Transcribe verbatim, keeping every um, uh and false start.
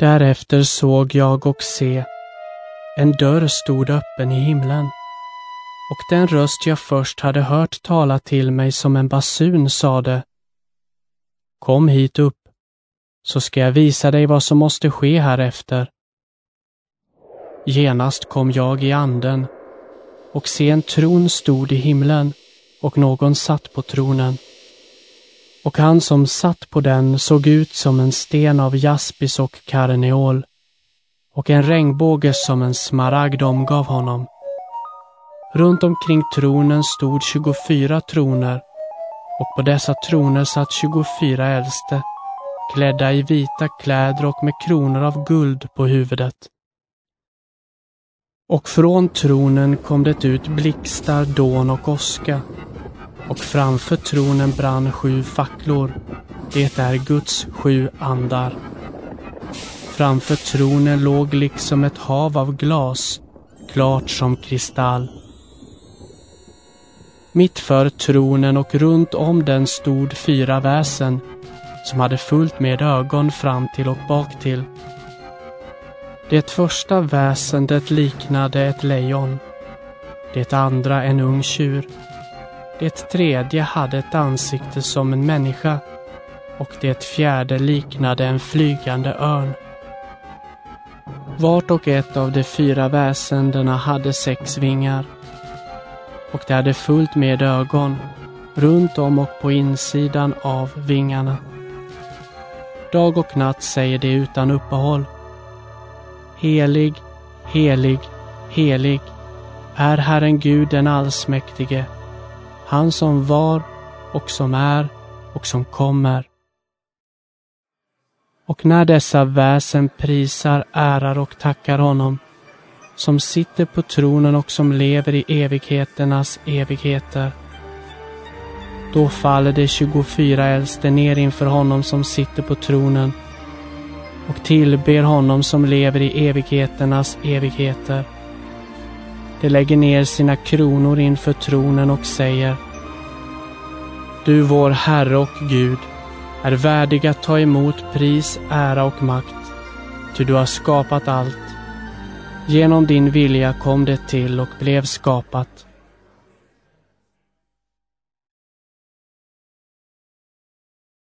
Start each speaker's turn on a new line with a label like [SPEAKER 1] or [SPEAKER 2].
[SPEAKER 1] Därefter såg jag och se, en dörr stod öppen i himlen, och den röst jag först hade hört tala till mig som en basun sade: Kom hit upp, så ska jag visa dig vad som måste ske härefter. Genast kom jag i anden, och se en tron stod i himlen, och någon satt på tronen. Och han som satt på den såg ut som en sten av jaspis och karneol, och en regnbåge som en smaragd omgav honom. Runt omkring tronen stod tjugofyra troner, och på dessa troner satt tjugofyra äldste, klädda i vita kläder och med kronor av guld på huvudet. Och från tronen kom det ut blixtar, dån och åska, och framför tronen brann sju facklor, det är Guds sju andar. Framför tronen låg liksom ett hav av glas, klart som kristall. Mitt för tronen och runt om den stod fyra väsen, som hade fullt med ögon fram till och bak till. Det första väsendet liknade ett lejon, det andra en ung tjur, det tredje hade ett ansikte som en människa, och det fjärde liknade en flygande örn. Vart och ett av de fyra väsendena hade sex vingar, och det hade fullt med ögon runt om och på insidan av vingarna. Dag och natt säger det utan uppehåll: Helig, helig, helig är Herren Gud den allsmäktige, han som var och som är och som kommer. Och när dessa väsen prisar, ärar och tackar honom, som sitter på tronen och som lever i evigheternas evigheter, då faller de tjugofyra äldste ner inför honom som sitter på tronen och tillber honom som lever i evigheternas evigheter. De lägger ner sina kronor inför tronen och säger: Du, vår Herre och Gud, är värdig att ta emot pris, ära och makt, ty du har skapat allt. Genom din vilja kom det till och blev skapat.